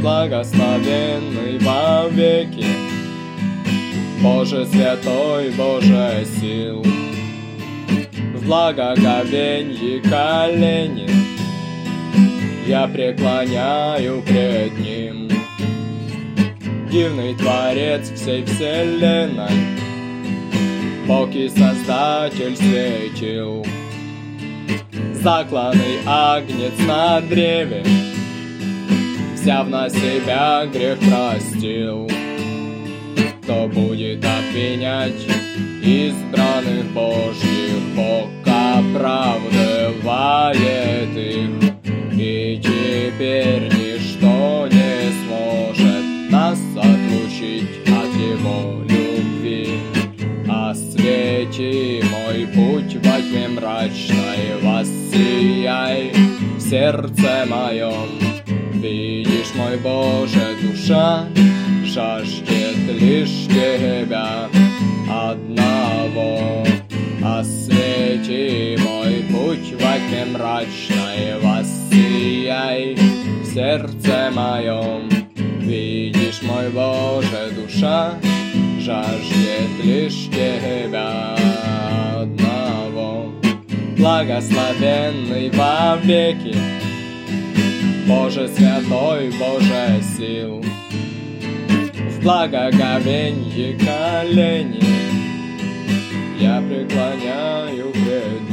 благословенный во веки, Боже святой, Боже сил. В благоговенье колени я преклоняю пред Ним. Дивный Творец всей вселенной, Бог и Создатель светил. Закланный агнец на древе, взяв на себя грех, простил. Кто будет обвинять избранных Божьих? Бог оправдывает их, и теперь ничто не сможет нас отлучить от Его любви. Освети мой путь во тьме мрачной, воссияй в сердце моем. Видишь, мой Боже, душа жаждет лишь Тебя одного. Освети мой путь во тьме мрачной, воссияй в сердце моем. Видишь, мой Боже, душа жаждет лишь Тебя одного. Благословенный во веки, Боже святой, Боже сил. В благоговенье колени я преклоняю пред